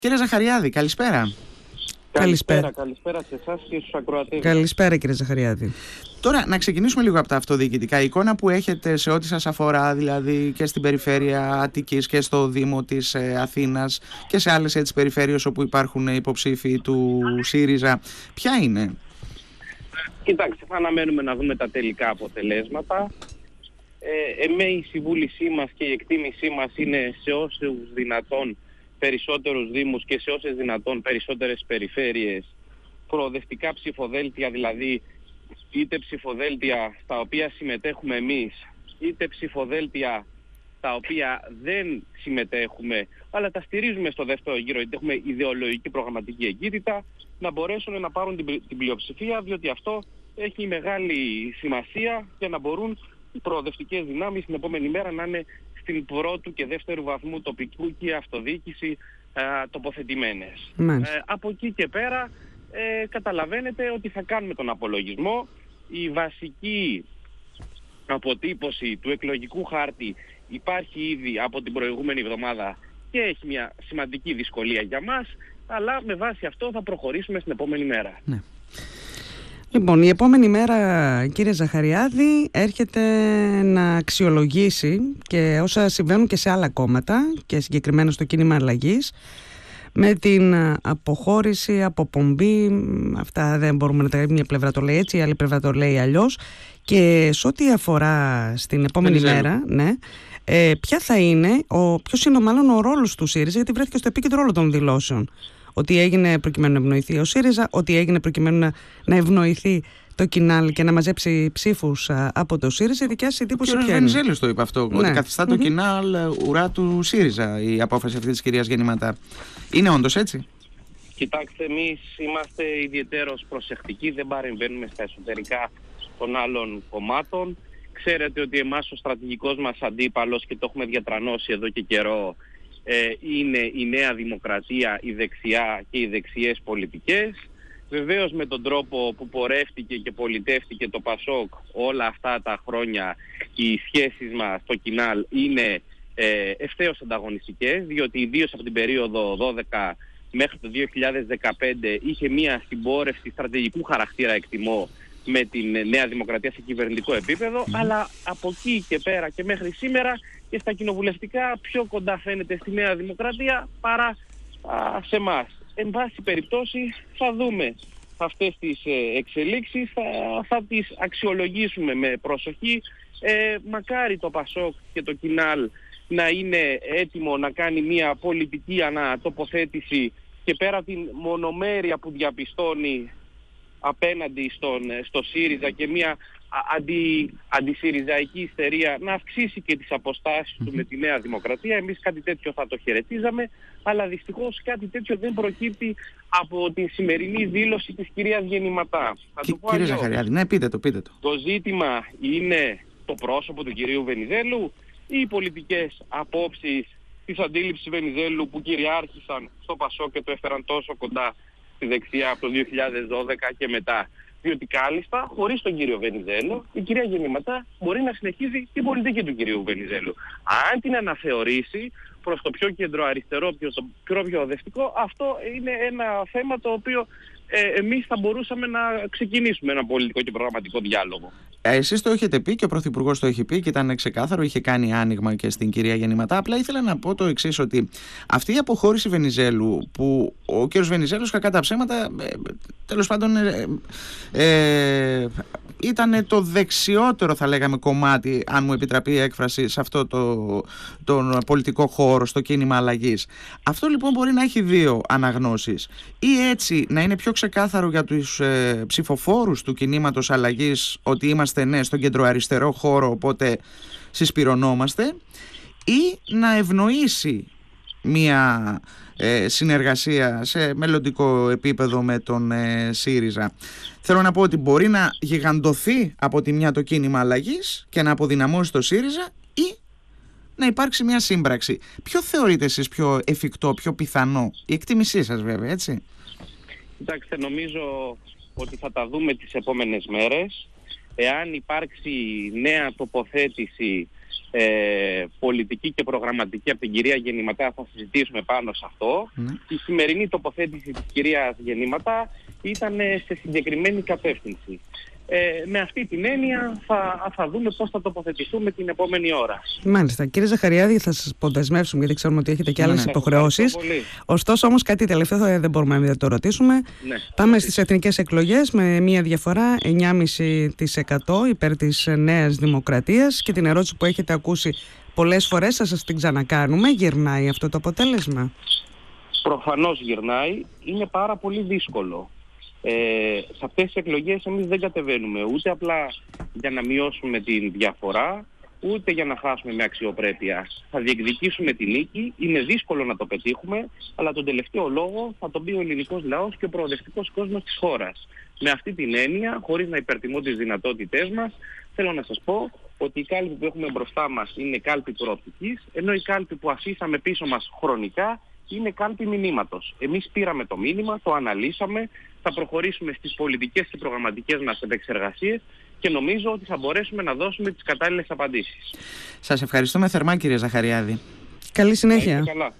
Κύριε Ζαχαριάδη, καλησπέρα. Καλησπέρα σε εσάς και στους ακροατές. Καλησπέρα κύριε Ζαχαριάδη. Τώρα να ξεκινήσουμε λίγο από τα αυτοδιοικητικά. Η εικόνα που έχετε σε ό,τι σας αφορά, δηλαδή και στην περιφέρεια Αττικής και στο Δήμο της Αθήνας και σε άλλες έτσι περιφέρειες όπου υπάρχουν υποψήφοι του ΣΥΡΙΖΑ, ποια είναι? Κοιτάξτε, θα αναμένουμε να δούμε τα τελικά αποτελέσματα. Εμείς η βούλησή μας και η εκτίμησή μας είναι σε όσους δυνατόν περισσότερους δήμους και σε όσες δυνατόν περισσότερες περιφέρειες προοδευτικά ψηφοδέλτια, δηλαδή είτε ψηφοδέλτια στα οποία συμμετέχουμε εμείς, είτε ψηφοδέλτια τα οποία δεν συμμετέχουμε αλλά τα στηρίζουμε στο δεύτερο γύρο γιατί έχουμε ιδεολογική προγραμματική εγκύτητα, να μπορέσουν να πάρουν την πλειοψηφία, διότι αυτό έχει μεγάλη σημασία για να μπορούν οι προοδευτικές δυνάμεις την επόμενη μέρα να είναι στην πρώτου και δεύτερου βαθμού τοπικού και αυτοδιοίκηση τοποθετημένες. Από εκεί και πέρα καταλαβαίνετε ότι θα κάνουμε τον απολογισμό. Η βασική αποτύπωση του εκλογικού χάρτη υπάρχει ήδη από την προηγούμενη εβδομάδα και έχει μια σημαντική δυσκολία για μας, αλλά με βάση αυτό θα προχωρήσουμε στην επόμενη μέρα. Ναι. Λοιπόν, η επόμενη μέρα, κύριε Ζαχαριάδη, έρχεται να αξιολογήσει και όσα συμβαίνουν και σε άλλα κόμματα και συγκεκριμένα στο κίνημα αλλαγής, με την αποχώρηση, αποπομπή, αυτά δεν μπορούμε να τα λέμε, μια πλευρά το λέει έτσι, η άλλη πλευρά το λέει αλλιώς, και σε ό,τι αφορά στην επόμενη μέρα, ναι, ποιος είναι μάλλον ο ρόλος του ΣΥΡΙΖΑ, γιατί βρέθηκε στο επίκεντρο όλων των δηλώσεων. Ότι έγινε προκειμένου να ευνοηθεί ο ΣΥΡΙΖΑ, ότι έγινε προκειμένου να ευνοηθεί το Κινάλ και να μαζέψει ψήφους από το ΣΥΡΙΖΑ. Η δικιά σας εντύπωση ποια είναι? Ο κ. Βενιζέλος το είπε αυτό, ότι καθιστά το Κινάλ ουρά του ΣΥΡΙΖΑ η απόφαση αυτή της κυρίας Γεννηματά. Είναι όντως έτσι? Κοιτάξτε, εμείς είμαστε ιδιαιτέρως προσεκτικοί, δεν παρεμβαίνουμε στα εσωτερικά των άλλων κομμάτων. Ξέρετε ότι εμάς ο στρατηγικός μας αντίπαλος, και το έχουμε διατρανώσει εδώ και καιρό, είναι η Νέα Δημοκρατία, η δεξιά και οι δεξιές πολιτικές. Βεβαίως με τον τρόπο που πορεύτηκε και πολιτεύτηκε το ΠΑΣΟΚ όλα αυτά τα χρόνια, οι σχέσεις μας στο Κινάλ είναι ευθέως ανταγωνιστικές, διότι ιδίως από την περίοδο 12 μέχρι το 2015 είχε μια συμπόρευση στρατηγικού χαρακτήρα, εκτιμώ, με την Νέα Δημοκρατία σε κυβερνητικό επίπεδο, αλλά από εκεί και πέρα και μέχρι σήμερα και στα κοινοβουλευτικά πιο κοντά φαίνεται στη Νέα Δημοκρατία παρά σε εμάς. Εν πάση περιπτώσει θα δούμε αυτές τις εξελίξεις, θα τις αξιολογήσουμε με προσοχή. Μακάρι το ΠΑΣΟΚ και το Κινάλ να είναι έτοιμο να κάνει μια πολιτική ανατοποθέτηση και πέρα από την μονομέρεια που διαπιστώνει απέναντι στο ΣΥΡΙΖΑ και μια αντισυριζαϊκή ιστερία να αυξήσει και τις αποστάσεις του με τη Νέα Δημοκρατία. Εμείς κάτι τέτοιο θα το χαιρετίζαμε, αλλά δυστυχώς κάτι τέτοιο δεν προκύπτει από τη σημερινή δήλωση της κυρίας Γεννηματά. Κύριε Ζαχαριάδη, ναι, πείτε το. Το ζήτημα είναι το πρόσωπο του κυρίου Βενιζέλου ή οι πολιτικές απόψεις της αντίληψης Βενιζέλου που κυριάρχησαν στο ΠΑΣΟΚ και το έφεραν τόσο κοντά στη δεξιά από το 2012 και μετά? Διότι κάλλιστα, χωρίς τον κύριο Βενιζέλο, η κυρία Γεννηματά μπορεί να συνεχίζει την πολιτική του κυρίου Βενιζέλου. Αν την αναθεωρήσει προς το πιο κεντροαριστερό, το πιο προοδευτικό, αυτό είναι ένα θέμα το οποίο εμείς θα μπορούσαμε να ξεκινήσουμε ένα πολιτικό και προγραμματικό διάλογο. Εσείς το έχετε πει και ο Πρωθυπουργός το έχει πει και ήταν ξεκάθαρο, είχε κάνει άνοιγμα και στην κυρία Γεννηματά. Απλά ήθελα να πω το εξής, ότι αυτή η αποχώρηση Βενιζέλου, που ο κύριος Βενιζέλος, κακά τα ψέματα, τέλος πάντων ήταν το δεξιότερο, θα λέγαμε, κομμάτι, αν μου επιτραπεί η έκφραση, σε αυτό τον πολιτικό χώρο, στο κίνημα αλλαγής. Αυτό λοιπόν μπορεί να έχει δύο αναγνώσεις. Ή έτσι να είναι πιο ξεκάθαρο για τους ψηφοφόρους του κινήματος αλλαγής ότι είμαστε, ναι, στον κεντροαριστερό χώρο, οπότε συσπυρωνόμαστε, ή να ευνοήσει μια συνεργασία σε μελλοντικό επίπεδο με τον ΣΥΡΙΖΑ. Θέλω να πω ότι μπορεί να γιγαντωθεί από τη μια το κίνημα αλλαγής και να αποδυναμώσει το ΣΥΡΙΖΑ, ή να υπάρξει μια σύμπραξη. Ποιο θεωρείτε εσείς πιο εφικτό, πιο πιθανό? Η εκτίμησή σας βέβαια, έτσι. Κοιτάξτε, νομίζω ότι θα τα δούμε τις επόμενες μέρες. Εάν υπάρξει νέα τοποθέτηση πολιτική και προγραμματική από την κυρία Γεννηματά, θα συζητήσουμε πάνω σε αυτό. Η σημερινή τοποθέτηση της κυρίας Γεννήματα ήταν σε συγκεκριμένη κατεύθυνση. Με αυτή την έννοια θα δούμε πώς θα τοποθετηθούμε την επόμενη ώρα. Μάλιστα. Κύριε Ζαχαριάδη, θα σας αποδεσμεύσουμε, γιατί ξέρουμε ότι έχετε και άλλες υποχρεώσεις. Ωστόσο, όμως, κάτι τελευταίο δεν μπορούμε να το ρωτήσουμε. Ναι. Πάμε στις εθνικές εκλογές με μια διαφορά 9,5% υπέρ της Νέας Δημοκρατίας, και την ερώτηση που έχετε ακούσει πολλές φορές θα σας την ξανακάνουμε. Γυρνάει αυτό το αποτέλεσμα? Προφανώς γυρνάει. Είναι πάρα πολύ δύσκολο. Σε αυτές τις εκλογές εμείς δεν κατεβαίνουμε ούτε απλά για να μειώσουμε την διαφορά, ούτε για να χάσουμε με αξιοπρέπεια. Θα διεκδικήσουμε τη νίκη, είναι δύσκολο να το πετύχουμε, αλλά τον τελευταίο λόγο θα τον πει ο ελληνικός λαός και ο προοδευτικός κόσμος της χώρας. Με αυτή την έννοια, χωρίς να υπερτιμώ τις δυνατότητές μας, θέλω να σας πω ότι η κάλπη που έχουμε μπροστά μας είναι κάλπη προοπτικής, ενώ η κάλπη που αφήσαμε πίσω μας χρονικά είναι κάλπη μηνύματος. Εμείς πήραμε το μήνυμα, το αναλύσαμε, θα προχωρήσουμε στις πολιτικές και προγραμματικές μας επεξεργασίες και νομίζω ότι θα μπορέσουμε να δώσουμε τις κατάλληλες απαντήσεις. Σας ευχαριστούμε θερμά, κύριε Ζαχαριάδη. Καλή συνέχεια. Καλά.